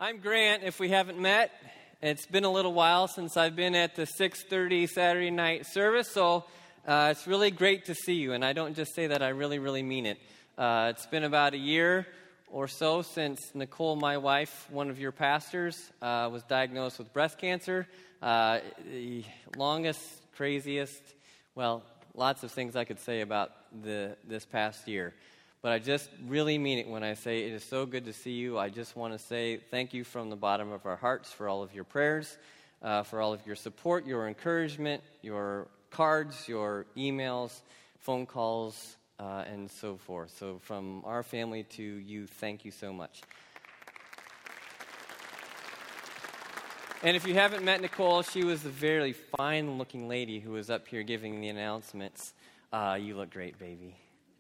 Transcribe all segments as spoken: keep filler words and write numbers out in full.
I'm Grant, if we haven't met. It's been a little while since I've been at the six thirty Saturday night service, so uh, it's really great to see you, and I don't just say that, I really, really mean it. Uh, it's been about a year or so since Nicole, my wife, one of your pastors, uh, was diagnosed with breast cancer. Uh, the longest, craziest, well, lots of things I could say about the this past year. But I just really mean it when I say it is so good to see you. I just want to say thank you from the bottom of our hearts for all of your prayers, uh, for all of your support, your encouragement, your cards, your emails, phone calls, uh, and so forth. So from our family to you, thank you so much. And if you haven't met Nicole, she was a very fine-looking lady who was up here giving the announcements. Uh, you look great, baby.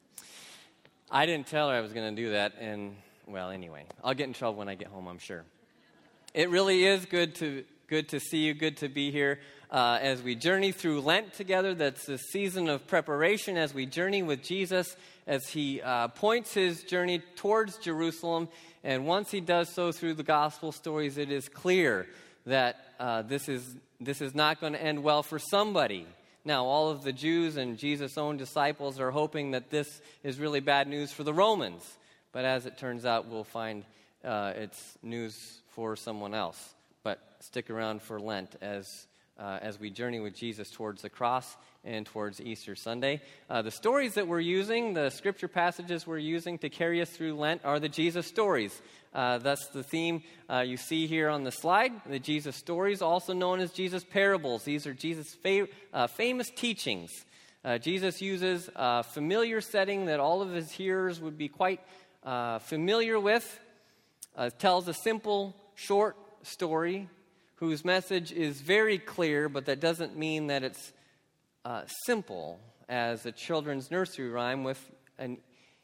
I didn't tell her I was going to do that, and, well, anyway, I'll get in trouble when I get home, I'm sure. It really is good to good to see you, good to be here uh, as we journey through Lent together. That's a season of preparation as we journey with Jesus, as he uh, points his journey towards Jerusalem, and once he does so through the gospel stories, it is clear that uh, this is this is not going to end well for somebody. Now, all of the Jews and Jesus' own disciples are hoping that this is really bad news for the Romans. But as it turns out, we'll find uh, it's news for someone else. But stick around for Lent as uh, as we journey with Jesus towards the cross and towards Easter Sunday. Uh, the stories that we're using, the scripture passages we're using to carry us through Lent are the Jesus stories. Uh, that's the theme uh, you see here on the slide, the Jesus stories, also known as Jesus parables. These are Jesus' fa- uh, famous teachings. Uh, Jesus uses a familiar setting that all of his hearers would be quite uh, familiar with. Uh, tells a simple, short story whose message is very clear, but that doesn't mean that it's uh, simple as a children's nursery rhyme with an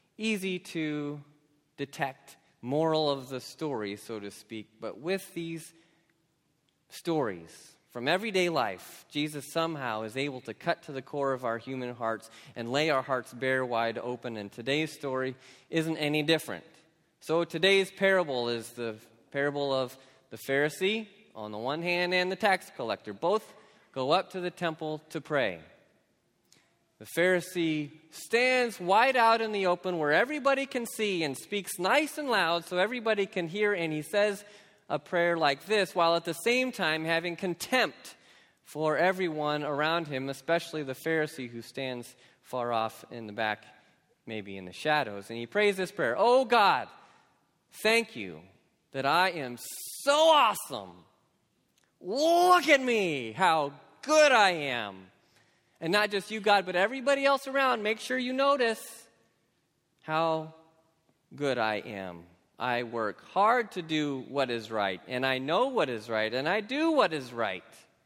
easy-to-detect moral of the story, so to speak. But with these stories from everyday life, Jesus somehow is able to cut to the core of our human hearts and lay our hearts bare wide open. And today's story isn't any different. So today's parable is the parable of the Pharisee on the one hand and the tax collector. Both go up to the temple to pray. The Pharisee stands wide out in the open where everybody can see and speaks nice and loud so everybody can hear, and he says a prayer like this while at the same time having contempt for everyone around him, especially the Pharisee who stands far off in the back, maybe in the shadows. And he prays this prayer: "Oh God, thank you that I am so awesome. Look at me, how good I am." And not just you, God, but everybody else around. Make sure you notice how good I am. I work hard to do what is right, and I know what is right, and I do what is right.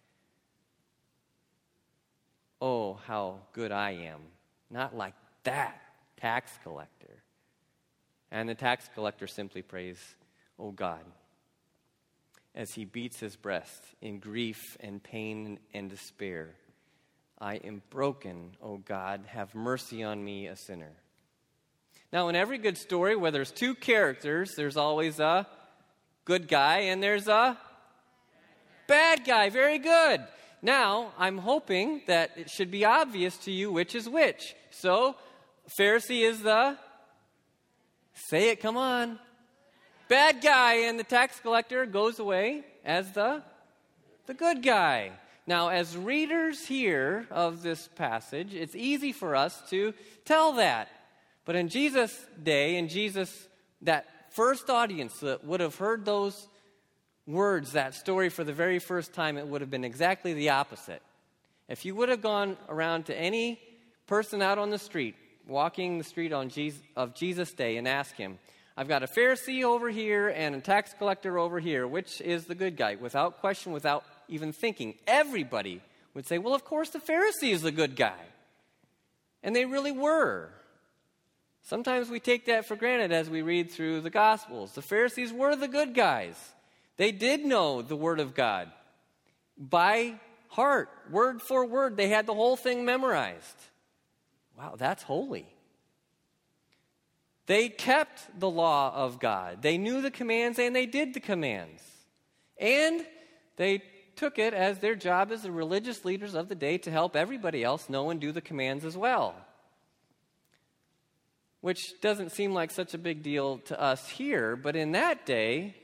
Oh, how good I am. Not like that tax collector. And the tax collector simply prays, "Oh God," as he beats his breast in grief and pain and despair. "I am broken, O God, have mercy on me, a sinner." Now, in every good story where there's two characters, there's always a good guy and there's a bad guy. Very good. Now, I'm hoping that it should be obvious to you which is which. So, Pharisee is the, say it, come on, bad guy, and the tax collector goes away as the, the good guy. Now, as readers here of this passage, it's easy for us to tell that. But in Jesus' day, in Jesus, that first audience that would have heard those words, that story for the very first time, it would have been exactly the opposite. If you would have gone around to any person out on the street, walking the street on Jesus, of Jesus' day, and asked him, "I've got a Pharisee over here and a tax collector over here. Which is the good guy?" Without question, without even thinking, everybody would say, "Well, of course the Pharisee is the good guy." And they really were. Sometimes we take that for granted as we read through the Gospels. The Pharisees were the good guys. They did know the Word of God by heart, word for word. They had the whole thing memorized. Wow, that's holy. They kept the law of God. They knew the commands and they did the commands. And they took it as their job as the religious leaders of the day to help everybody else know and do the commands as well. Which doesn't seem like such a big deal to us here, but in that day,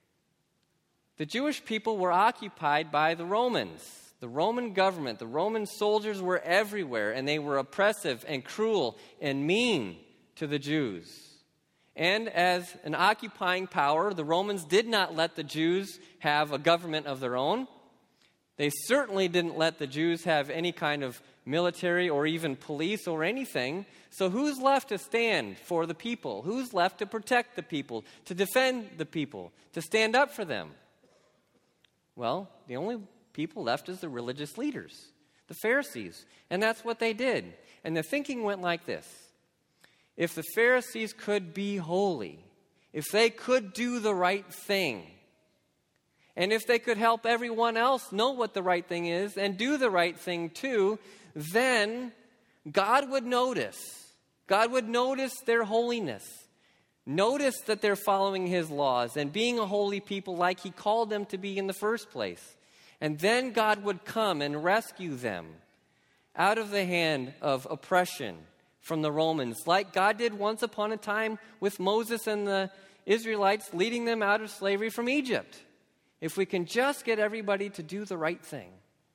the Jewish people were occupied by the Romans. The Roman government, the Roman soldiers were everywhere, and they were oppressive and cruel and mean to the Jews. And as an occupying power, the Romans did not let the Jews have a government of their own. They certainly didn't let the Jews have any kind of military or even police or anything. So who's left to stand for the people? Who's left to protect the people, to defend the people, to stand up for them? Well, the only people left is the religious leaders, the Pharisees. And that's what they did. And the thinking went like this. If the Pharisees could be holy, if they could do the right thing, and if they could help everyone else know what the right thing is and do the right thing too, then God would notice. God would notice their holiness. Notice that they're following His laws and being a holy people like He called them to be in the first place. And then God would come and rescue them out of the hand of oppression from the Romans, like God did once upon a time with Moses and the Israelites, leading them out of slavery from Egypt. If we can just get everybody to do the right thing.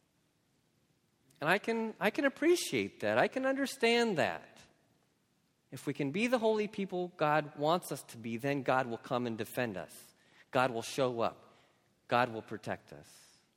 And I can, I can appreciate that. I can understand that. If we can be the holy people God wants us to be, then God will come and defend us. God will show up. God will protect us.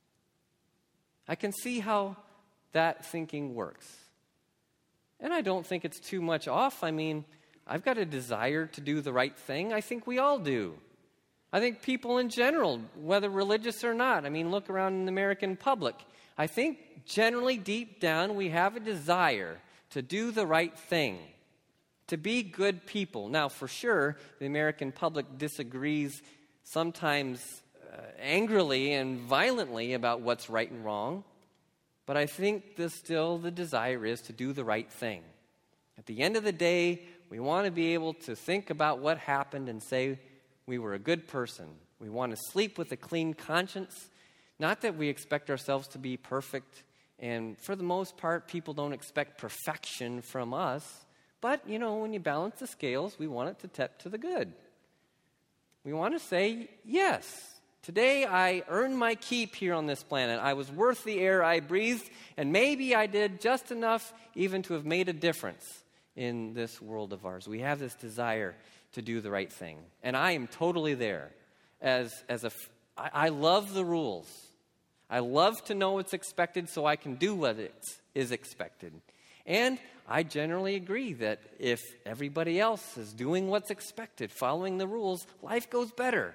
I can see how that thinking works. And I don't think it's too much off. I mean, I've got a desire to do the right thing. I think we all do. I think people in general, whether religious or not, I mean, look around in the American public. I think generally deep down we have a desire to do the right thing, to be good people. Now, for sure, the American public disagrees sometimes uh, angrily and violently about what's right and wrong. But I think the, still the desire is to do the right thing. At the end of the day, we want to be able to think about what happened and say we were a good person. We want to sleep with a clean conscience. Not that we expect ourselves to be perfect. And for the most part, people don't expect perfection from us. But, you know, when you balance the scales, we want it to tip to the good. We want to say, yes, today I earned my keep here on this planet. I was worth the air I breathed, and maybe I did just enough even to have made a difference in this world of ours. We have this desire to do the right thing. And I am totally there. As, as a, I, I love the rules. I love to know what's expected so I can do what is expected. And I generally agree that if everybody else is doing what's expected, following the rules, life goes better.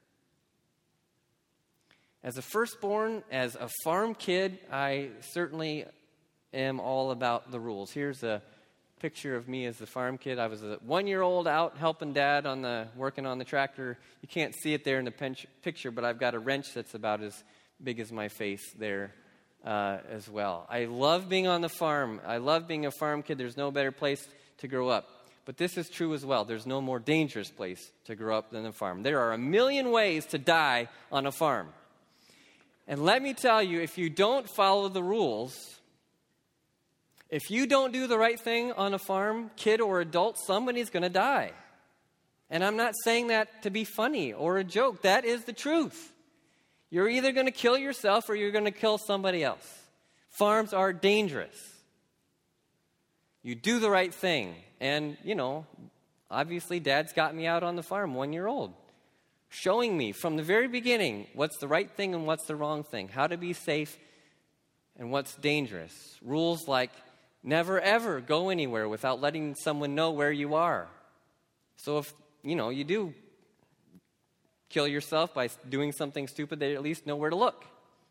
As a firstborn, as a farm kid, I certainly am all about the rules. Here's a picture of me as the farm kid. I was a one-year-old out helping Dad on the working on the tractor. You can't see it there in the pen- picture, but I've got a wrench that's about as big as my face there uh, as well. I love being on the farm. I love being a farm kid. There's no better place to grow up. But this is true as well. There's no more dangerous place to grow up than a farm. There are a million ways to die on a farm. And let me tell you, if you don't follow the rules, if you don't do the right thing on a farm, kid or adult, somebody's going to die. And I'm not saying that to be funny or a joke. That is the truth. You're either going to kill yourself or you're going to kill somebody else. Farms are dangerous. You do the right thing. And, you know, obviously Dad's got me out on the farm, one year old, showing me from the very beginning what's the right thing and what's the wrong thing, how to be safe and what's dangerous. Rules like never, ever go anywhere without letting someone know where you are. So if, you know, you do kill yourself by doing something stupid, they at least know where to look.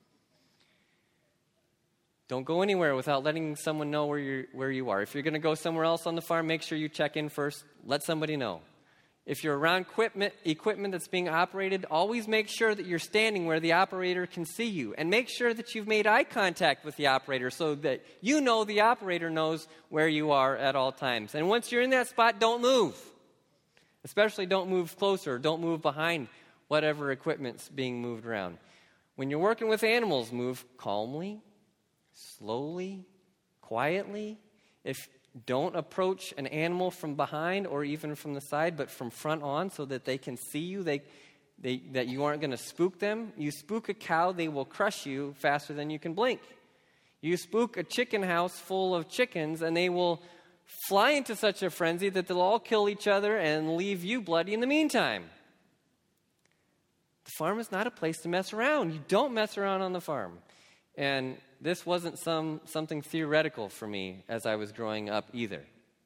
Don't go anywhere without letting someone know where you where you are. If you're going to go somewhere else on the farm, make sure you check in first. Let somebody know. If you're around equipment, equipment that's being operated, always make sure that you're standing where the operator can see you. And make sure that you've made eye contact with the operator so that you know the operator knows where you are at all times. And once you're in that spot, don't move. Especially don't move closer, don't move behind whatever equipment's being moved around. When you're working with animals, move calmly, slowly, quietly. If don't approach an animal from behind or even from the side, but from front on so that they can see you, they, they, that you aren't going to spook them. You spook a cow, they will crush you faster than you can blink. You spook a chicken house full of chickens, and they will fly into such a frenzy that they'll all kill each other and leave you bloody in the meantime. The farm is not a place to mess around. You don't mess around on the farm. And this wasn't some something theoretical for me as I was growing up either.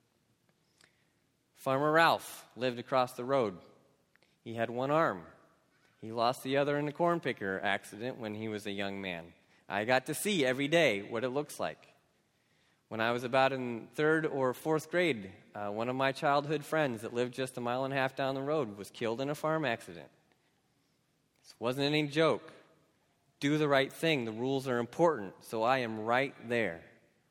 Farmer Ralph lived across the road. He had one arm. He lost the other in a corn picker accident when he was a young man. I got to see every day what it looks like. When I was about in third or fourth grade, uh, one of my childhood friends that lived just a mile and a half down the road was killed in a farm accident. This wasn't any joke. Do the right thing. The rules are important, so I am right there.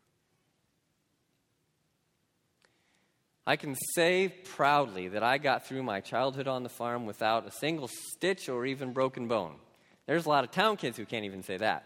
I can say proudly that I got through my childhood on the farm without a single stitch or even broken bone. There's a lot of town kids who can't even say that.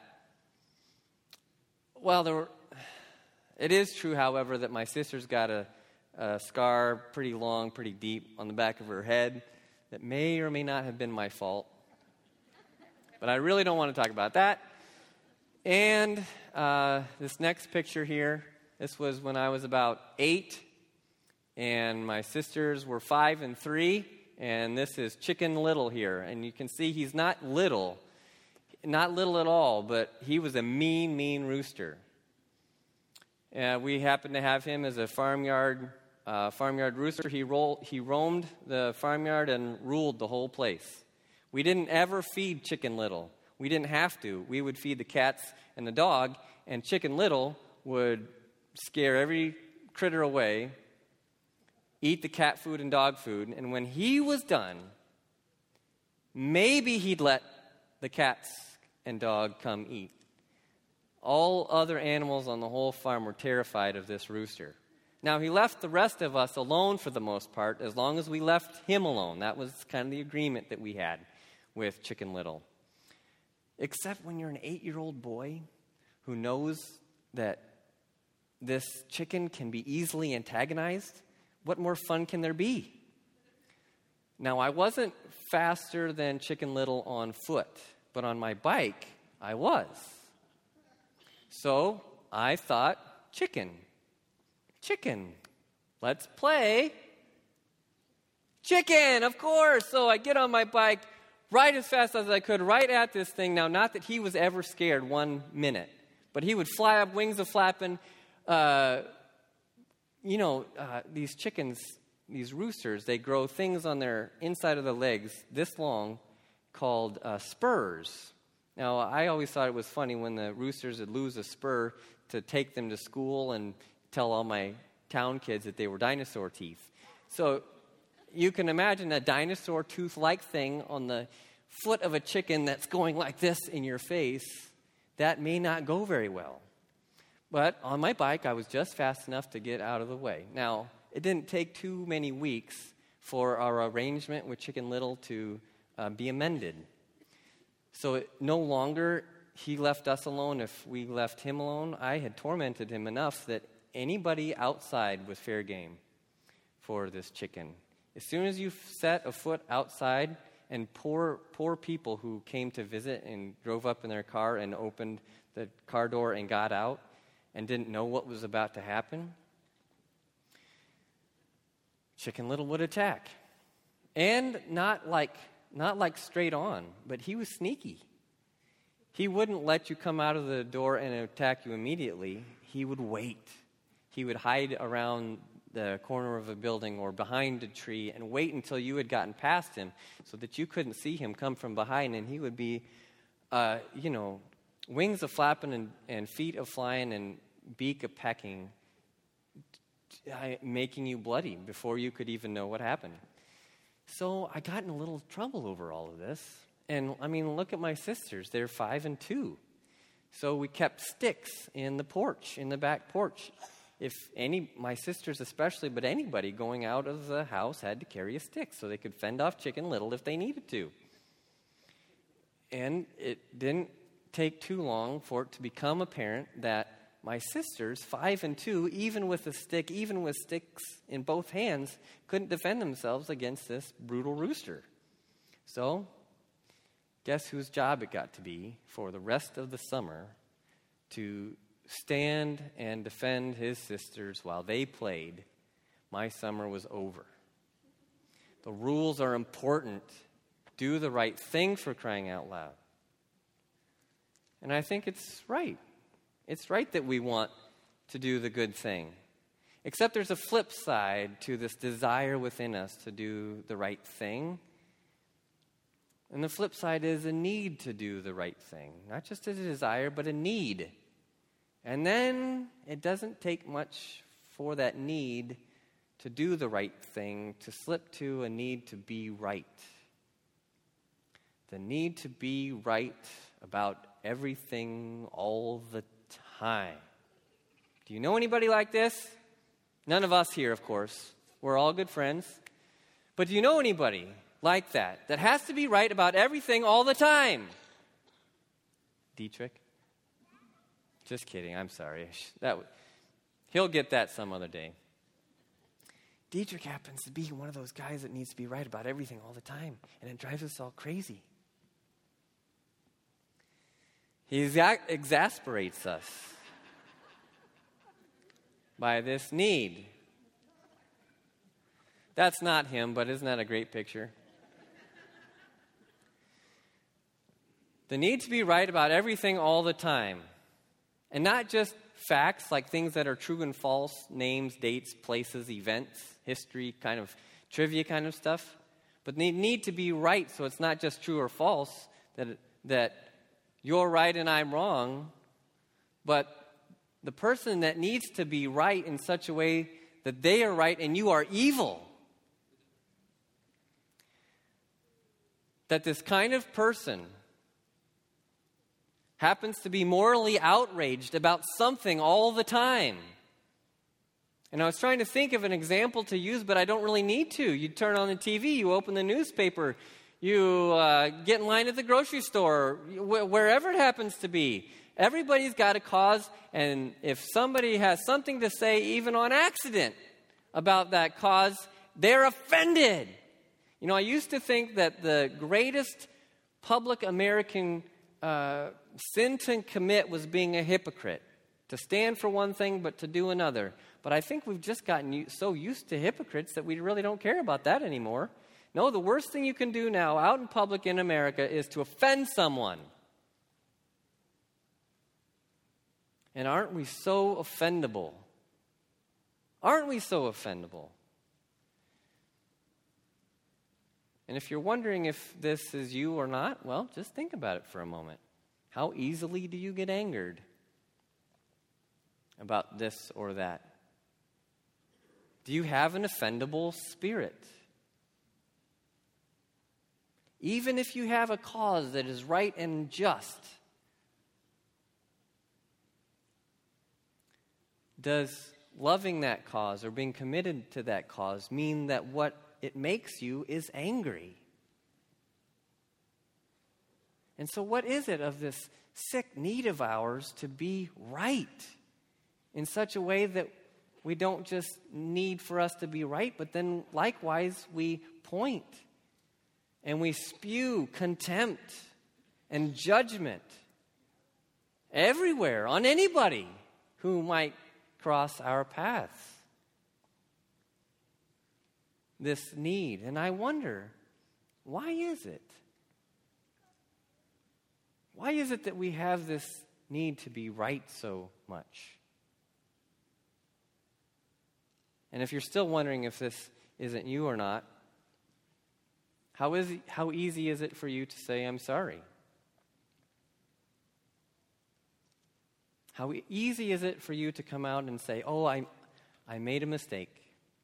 Well, there were, it is true, however, that my sister's got a, a scar pretty long, pretty deep on the back of her head that may or may not have been my fault. But I really don't want to talk about that. And uh, this next picture here, this was when I was about eight, and my sisters were five and three, and this is Chicken Little here. And you can see he's not little, not little at all, but he was a mean, mean rooster. Uh, we happened to have him as a farmyard uh, farmyard rooster. He, roll, he roamed the farmyard and ruled the whole place. We didn't ever feed Chicken Little. We didn't have to. We would feed the cats and the dog, and Chicken Little would scare every critter away, eat the cat food and dog food, and when he was done, maybe he'd let the cats and dog come eat. All other animals on the whole farm were terrified of this rooster. Now, he left the rest of us alone for the most part, as long as we left him alone. That was kind of the agreement that we had with Chicken Little. Except when you're an eight-year-old boy who knows that this chicken can be easily antagonized, what more fun can there be? Now, I wasn't faster than Chicken Little on foot, but on my bike, I was. So I thought, chicken, chicken, let's play chicken, of course. So I get on my bike, right as fast as I could, right at this thing. Now, not that he was ever scared one minute, but he would fly up, wings a flapping. Uh, you know, uh, these chickens, these roosters, they grow things on their inside of the legs this long called uh, spurs. Now, I always thought it was funny when the roosters would lose a spur to take them to school and tell all my town kids that they were dinosaur teeth. So you can imagine a dinosaur tooth-like thing on the foot of a chicken that's going like this in your face. That may not go very well. But on my bike, I was just fast enough to get out of the way. Now, it didn't take too many weeks for our arrangement with Chicken Little to uh, be amended. So it, no longer he left us alone if we left him alone. I had tormented him enough that anybody outside was fair game for this chicken. As soon as you set a foot outside, and poor poor people who came to visit and drove up in their car and opened the car door and got out and didn't know what was about to happen, Chicken Little would attack. And not like not like straight on, but he was sneaky. He wouldn't let you come out of the door and attack you immediately. He would wait. He would hide around the corner of a building or behind a tree and wait until you had gotten past him so that you couldn't see him come from behind, and he would be, uh, you know, wings a-flapping and, and feet a-flying and beak a-pecking, making you bloody before you could even know what happened. So I got in a little trouble over all of this. And, I mean, look at my sisters. They're five and two. So we kept sticks in the porch, in the back porch. if any, my sisters especially, but anybody going out of the house had to carry a stick so they could fend off Chicken Little if they needed to. And it didn't take too long for it to become apparent that my sisters, five and two, even with a stick, even with sticks in both hands, couldn't defend themselves against this brutal rooster. So, guess whose job it got to be for the rest of the summer to stand and defend his sisters while they played. My summer was over. The rules are important. Do the right thing, for crying out loud. And I think it's right. It's right that we want to do the good thing. Except there's a flip side to this desire within us to do the right thing. And the flip side is a need to do the right thing. Not just a desire, but a need. And then it doesn't take much for that need to do the right thing to slip to a need to be right. The need to be right about everything all the time. Do you know anybody like this? None of us here, of course. We're all good friends. But do you know anybody like that, that has to be right about everything all the time? Dietrich? Just kidding, I'm sorry. That w- He'll get that some other day. Dietrich happens to be one of those guys that needs to be right about everything all the time, and it drives us all crazy. He exa- exasperates us by this need. That's not him, but isn't that a great picture? The need to be right about everything all the time. And not just facts like things that are true and false, names, dates, places, events, history, kind of trivia kind of stuff. But they need to be right, so it's not just true or false, that that you're right and I'm wrong, but the person that needs to be right in such a way that they are right and you are evil. That this kind of person happens to be morally outraged about something all the time. And I was trying to think of an example to use, but I don't really need to. You turn on the T V, you open the newspaper, you uh, get in line at the grocery store, wh- wherever it happens to be. Everybody's got a cause, and if somebody has something to say, even on accident, about that cause, they're offended. You know, I used to think that the greatest public American uh, sin to commit was being a hypocrite. To stand for one thing, but to do another. But I think we've just gotten so used to hypocrites that we really don't care about that anymore. No, the worst thing you can do now out in public in America is to offend someone. And aren't we so offendable? Aren't we so offendable? And if you're wondering if this is you or not, well, just think about it for a moment. How easily do you get angered about this or that? Do you have an offendable spirit? Even if you have a cause that is right and just, does loving that cause or being committed to that cause mean that what it makes you is angry? And so what is it of this sick need of ours to be right in such a way that we don't just need for us to be right, but then likewise we point and we spew contempt and judgment everywhere on anybody who might cross our paths? This need. And I wonder, why is it? Why is it that we have this need to be right so much? And if you're still wondering if this isn't you or not, how is it, how easy is it for you to say, I'm sorry? How easy is it for you to come out and say, oh, I, I made a mistake.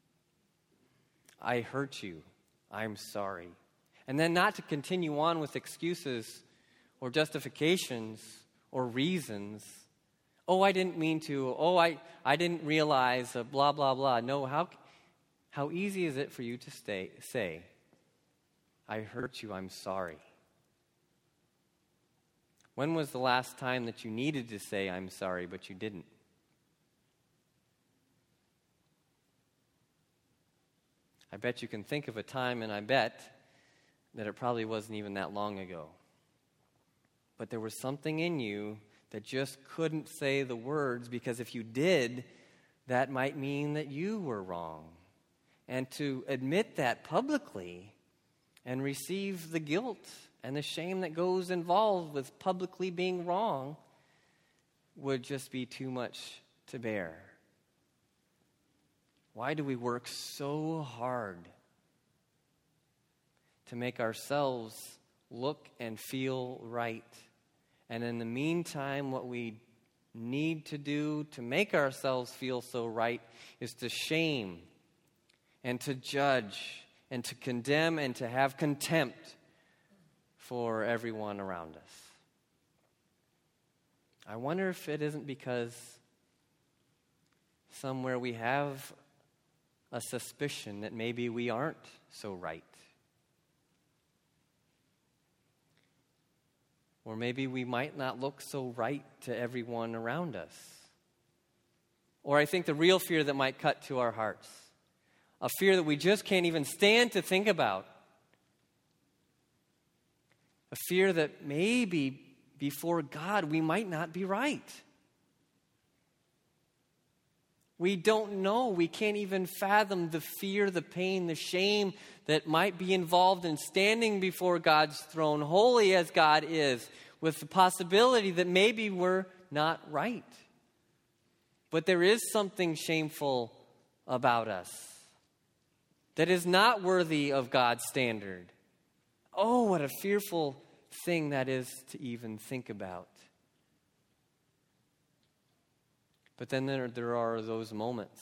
I hurt you. I'm sorry. And then not to continue on with excuses or justifications or reasons Oh, I didn't mean to. Oh, I, I didn't realize, uh, blah, blah, blah. No, how, how easy is it for you to stay, say, I hurt you, I'm sorry? When was the last time that you needed to say, I'm sorry, but you didn't? I bet you can think of a time, and I bet that it probably wasn't even that long ago. But there was something in you that just couldn't say the words, because if you did, that might mean that you were wrong. And to admit that publicly and receive the guilt and the shame that goes involved with publicly being wrong would just be too much to bear. Why do we work so hard to make ourselves look and feel right? And in the meantime, what we need to do to make ourselves feel so right is to shame and to judge and to condemn and to have contempt for everyone around us. I wonder if it isn't because somewhere we have a suspicion that maybe we aren't so right. Or maybe we might not look so right to everyone around us. Or I think the real fear that might cut to our hearts, a fear that we just can't even stand to think about, a fear that maybe before God we might not be right. We don't know. We can't even fathom the fear, the pain, the shame that might be involved in standing before God's throne, holy as God is, with the possibility that maybe we're not right. But there is something shameful about us that is not worthy of God's standard. Oh, what a fearful thing that is to even think about. But then there, there are those moments.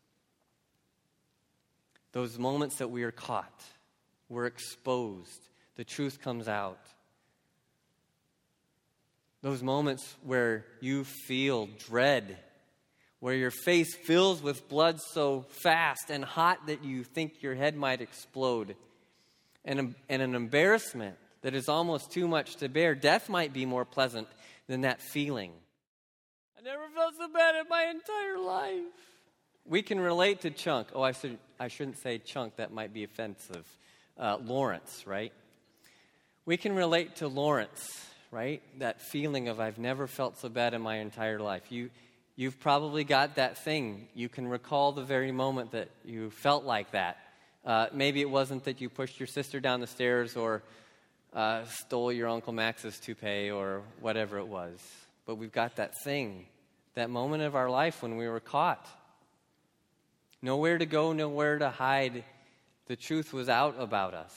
Those moments that we are caught. We're exposed. The truth comes out. Those moments where you feel dread. Where your face fills with blood so fast and hot that you think your head might explode. And, and an embarrassment that is almost too much to bear. Death might be more pleasant than that feeling. I never felt so bad in my entire life. We can relate to Chunk. Oh, I, should, I shouldn't say Chunk. That might be offensive. Uh, Lawrence, right? We can relate to Lawrence, right? That feeling of I've never felt so bad in my entire life. You, you've probably got that thing. You can recall the very moment that you felt like that. Uh, maybe it wasn't that you pushed your sister down the stairs or uh, stole your Uncle Max's toupee or whatever it was. But we've got that thing, that moment of our life when we were caught. Nowhere to go, nowhere to hide. The truth was out about us.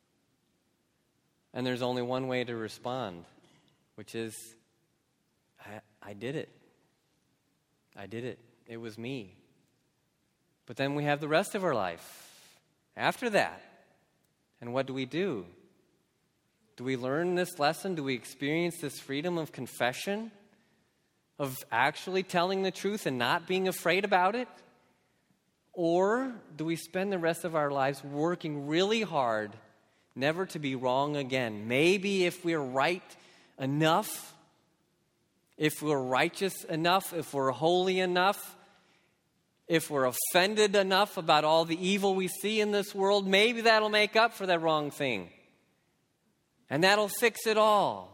And there's only one way to respond, which is, I, I did it. I did it. It was me. But then we have the rest of our life after that. And what do we do? Do we learn this lesson? Do we experience this freedom of confession? Of actually telling the truth and not being afraid about it? Or do we spend the rest of our lives working really hard never to be wrong again? Maybe if we're right enough, if we're righteous enough, if we're holy enough, if we're offended enough about all the evil we see in this world, maybe that'll make up for that wrong thing. And that'll fix it all.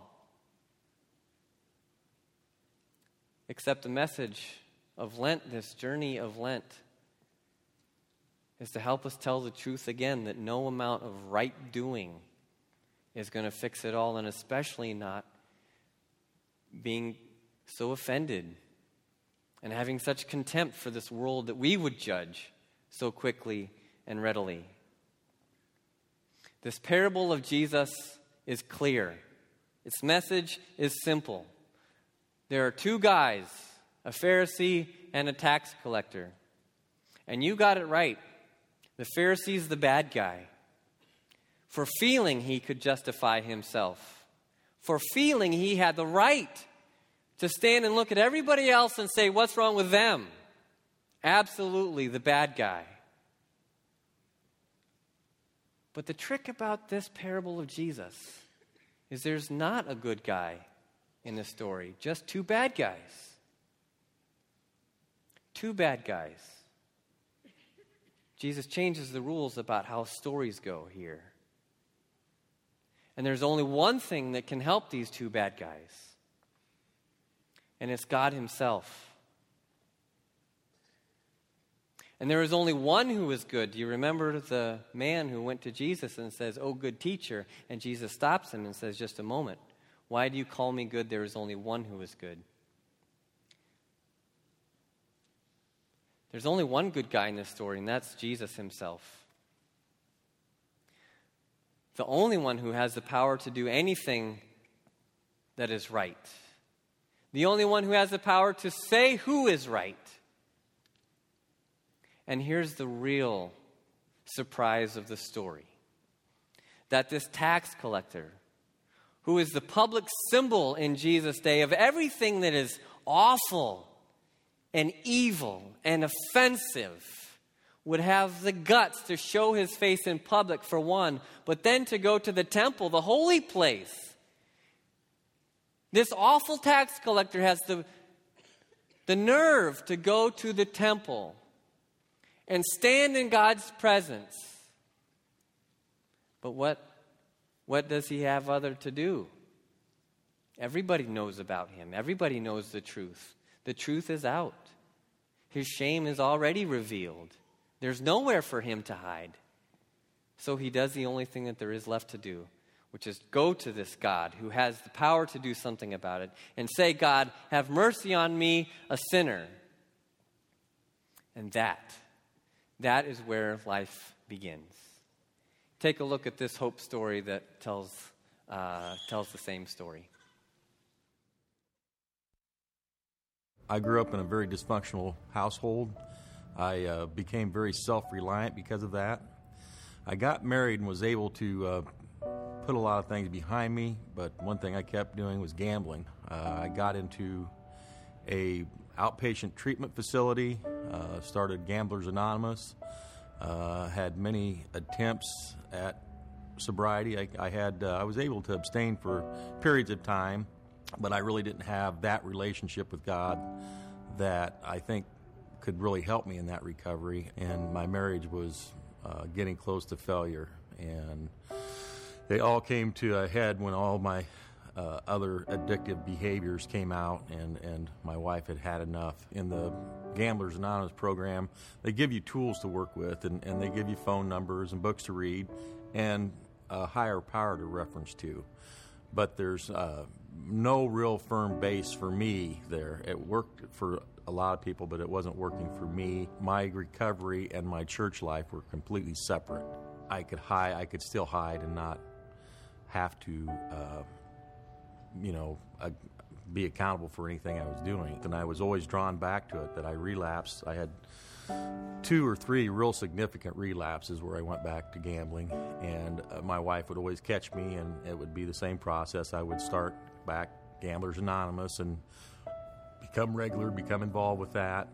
Except the message of Lent, this journey of Lent, is to help us tell the truth again, that no amount of right doing is going to fix it all, and especially not being so offended and having such contempt for this world that we would judge so quickly and readily. This parable of Jesus is clear. Its message is simple. There are two guys, a Pharisee and a tax collector. And you got it right. The Pharisee's the bad guy. For feeling he could justify himself. For feeling he had the right to stand and look at everybody else and say, what's wrong with them? Absolutely, the bad guy. But the trick about this parable of Jesus is there's not a good guy in the story, just two bad guys. Two bad guys. Jesus changes the rules about how stories go here. And there's only one thing that can help these two bad guys. And it's God himself. And there is only one who is good. Do you remember the man who went to Jesus and says, "Oh, good teacher," and Jesus stops him and says, "Just a moment. Why do you call me good? There is only one who is good." There's only one good guy in this story, and that's Jesus himself. The only one who has the power to do anything that is right. The only one who has the power to say who is right. And here's the real surprise of the story. That this tax collector, who is the public symbol in Jesus' day of everything that is awful and evil and offensive, would have the guts to show his face in public, for one, but then to go to the temple, the holy place. This awful tax collector has the, the nerve to go to the temple and stand in God's presence. But what, what does he have other to do? Everybody knows about him. Everybody knows the truth. The truth is out. His shame is already revealed. There's nowhere for him to hide. So he does the only thing that there is left to do, which is go to this God who has the power to do something about it and say, "God, have mercy on me, a sinner." And that, that is where life begins. Take a look at this hope story that tells, uh, tells the same story. I grew up in a very dysfunctional household. I uh, became very self-reliant because of that. I got married and was able to uh, put a lot of things behind me, but one thing I kept doing was gambling. Uh, I got into a outpatient treatment facility, uh, started Gamblers Anonymous, uh, had many attempts at sobriety. I, I had uh, I was able to abstain for periods of time, but I really didn't have that relationship with God that I think could really help me in that recovery. And my marriage was uh, getting close to failure. And they all came to a head when all my uh, other addictive behaviors came out, and, and my wife had had enough. In the Gamblers Anonymous program, they give you tools to work with, and, and they give you phone numbers and books to read and a higher power to reference to. But there's uh, no real firm base for me there. It worked for a lot of people, but it wasn't working for me. My recovery and my church life were completely separate. I could hide, I could still hide and not have to, uh, you know, uh, be accountable for anything I was doing. And I was always drawn back to it, that I relapsed. I had two or three real significant relapses where I went back to gambling, and uh, my wife would always catch me, and it would be the same process. I would start back Gamblers Anonymous and become regular, become involved with that,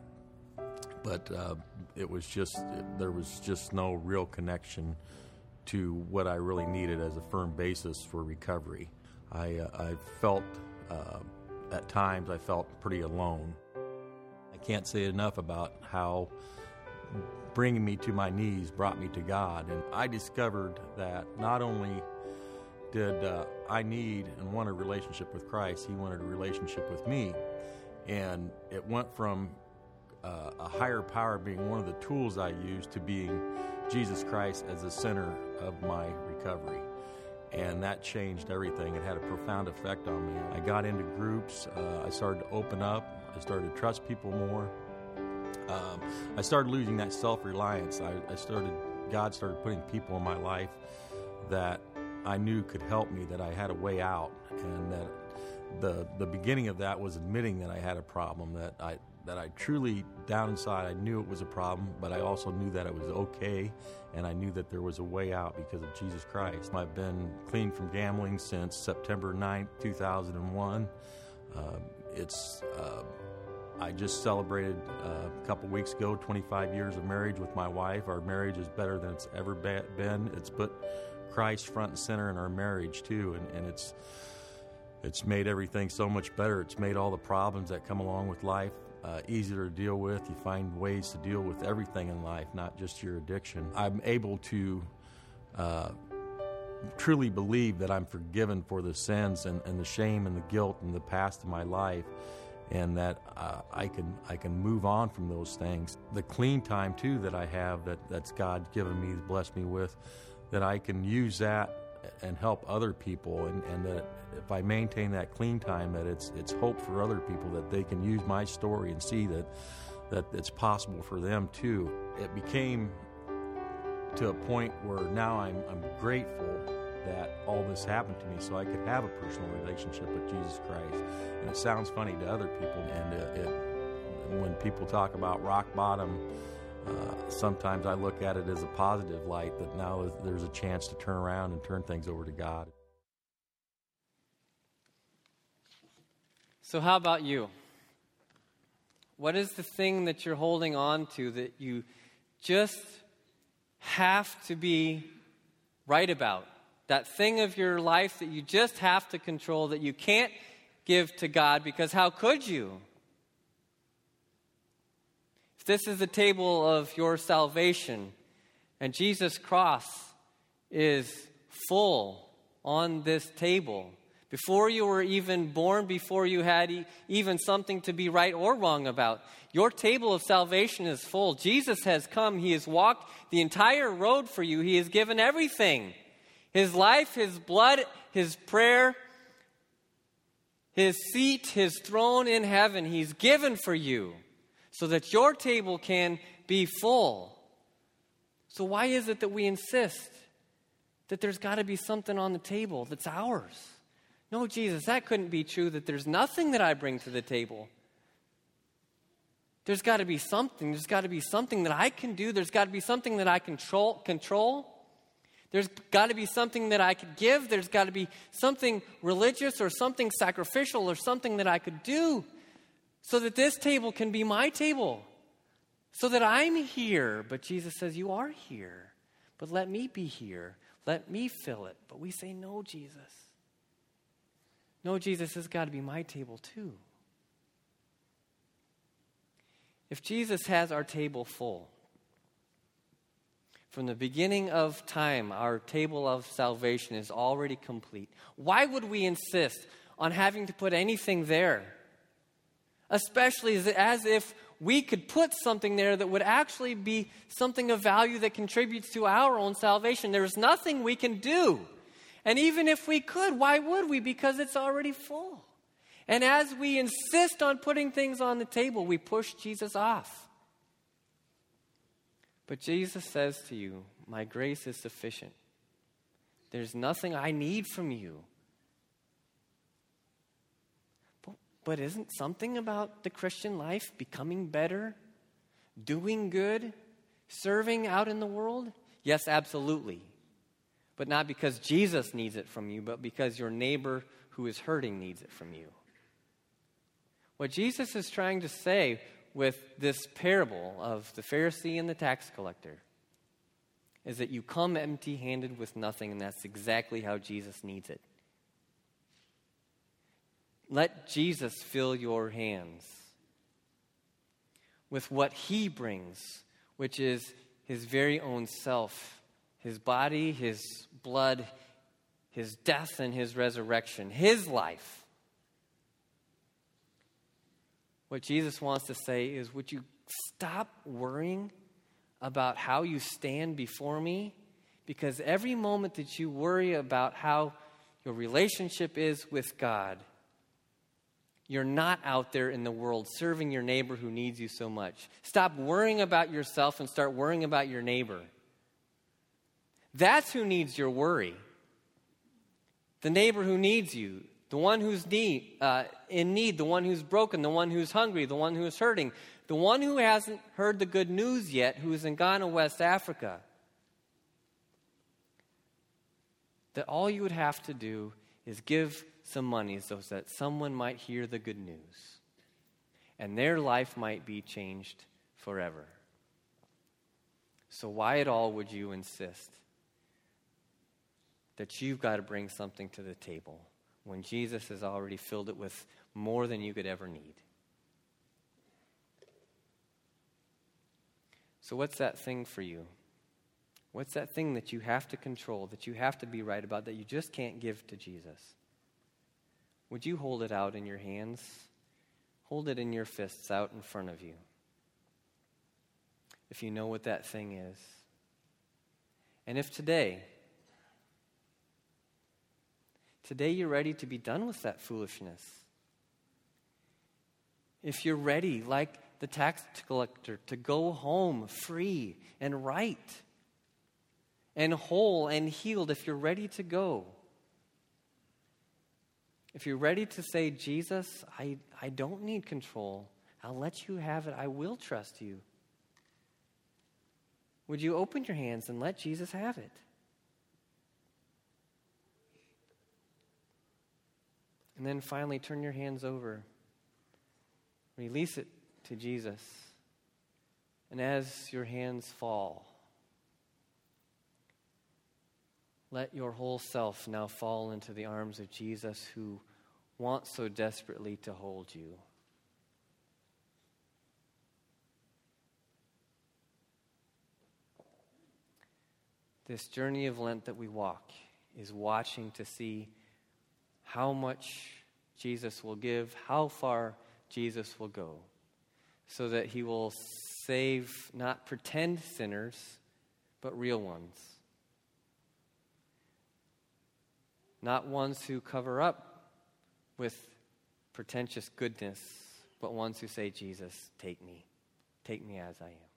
but uh, it was just, it, there was just no real connection to what I really needed as a firm basis for recovery. I, uh, I felt, uh, at times, I felt pretty alone. I can't say enough about how bringing me to my knees brought me to God. And I discovered that not only did uh, I need and want a relationship with Christ, He wanted a relationship with me. And it went from uh, a higher power being one of the tools I used to being Jesus Christ as the center of my recovery. And that changed everything. It had a profound effect on me. I got into groups. Uh, I started to open up. I started to trust people more. Um, I started losing that self-reliance. I, I started, God started putting people in my life that I knew could help me, that I had a way out, and that the the beginning of that was admitting that I had a problem, that I that I truly, down inside, I knew it was a problem, but I also knew that it was okay, and I knew that there was a way out because of Jesus Christ. I've been clean from gambling since September ninth, two thousand one. Uh, it's uh, I just celebrated uh, a couple weeks ago twenty-five years of marriage with my wife. Our marriage is better than it's ever been. It's put Christ front and center in our marriage too, and, and it's it's made everything so much better. It's made all the problems that come along with life uh, easier to deal with. You find ways to deal with everything in life, not just your addiction. I'm able to uh, truly believe that I'm forgiven for the sins and, and the shame and the guilt and the past of my life, and that uh, I can I can move on from those things. The clean time too that I have, that that's God given me, blessed me with, that I can use that and help other people, and, and that if I maintain that clean time, that it's it's hope for other people, that they can use my story and see that that it's possible for them too. It became to a point where now I'm I'm grateful that all this happened to me, so I could have a personal relationship with Jesus Christ. And it sounds funny to other people, and it, it, when people talk about rock bottom, Uh, sometimes I look at it as a positive light, that now there's a chance to turn around and turn things over to God. So how about you? What is the thing that you're holding on to that you just have to be right about? That thing of your life that you just have to control, that you can't give to God, because how could you? If this is the table of your salvation, and Jesus' cross is full on this table, before you were even born, before you had e- even something to be right or wrong about, your table of salvation is full. Jesus has come. He has walked the entire road for you. He has given everything. His life, His blood, His prayer, His seat, His throne in heaven, He's given for you, so that your table can be full. So why is it that we insist that there's got to be something on the table that's ours? No, Jesus, that couldn't be true, that there's nothing that I bring to the table. There's got to be something. There's got to be something that I can do. There's got to be something that I control. control. There's got to be something that I could give. There's got to be something religious or something sacrificial or something that I could do, so that this table can be my table, so that I'm here. But Jesus says, you are here, but let me be here. Let me fill it. But we say, no, Jesus. No, Jesus, this has got to be my table too. If Jesus has our table full, from the beginning of time, our table of salvation is already complete, why would we insist on having to put anything there? Especially as, as if we could put something there that would actually be something of value that contributes to our own salvation. There's nothing we can do. And even if we could, why would we? Because it's already full. And as we insist on putting things on the table, we push Jesus off. But Jesus says to you, my grace is sufficient. There's nothing I need from you. But, but isn't something about the Christian life becoming better, doing good, serving out in the world? Yes, absolutely. But not because Jesus needs it from you, but because your neighbor who is hurting needs it from you. What Jesus is trying to say with this parable of the Pharisee and the tax collector is that you come empty-handed with nothing, and that's exactly how Jesus needs it. Let Jesus fill your hands with what He brings, which is His very own self, His body, His blood, His death, and His resurrection, His life. What Jesus wants to say is, would you stop worrying about how you stand before me? Because every moment that you worry about how your relationship is with God, you're not out there in the world serving your neighbor who needs you so much. Stop worrying about yourself and start worrying about your neighbor. That's who needs your worry. The neighbor who needs you. The one who's need, uh, in need, the one who's broken, the one who's hungry, the one who's hurting, the one who hasn't heard the good news yet, who's in Ghana, West Africa. That all you would have to do is give some money so that someone might hear the good news and their life might be changed forever. So why at all would you insist that you've got to bring something to the table when Jesus has already filled it with more than you could ever need? So what's that thing for you? What's that thing that you have to control, that you have to be right about, that you just can't give to Jesus? Would you hold it out in your hands? Hold it in your fists out in front of you. If you know what that thing is. And if today, today you're ready to be done with that foolishness. If you're ready, like the tax collector, to go home free and right and whole and healed, if you're ready to go, if you're ready to say, Jesus, I, I don't need control. I'll let you have it. I will trust you. Would you open your hands and let Jesus have it? And then finally, turn your hands over. Release it to Jesus. And as your hands fall, let your whole self now fall into the arms of Jesus, who wants so desperately to hold you. This journey of Lent that we walk is watching to see how much Jesus will give, how far Jesus will go, so that he will save not pretend sinners, but real ones. Not ones who cover up with pretentious goodness, but ones who say, Jesus, take me. Take me as I am.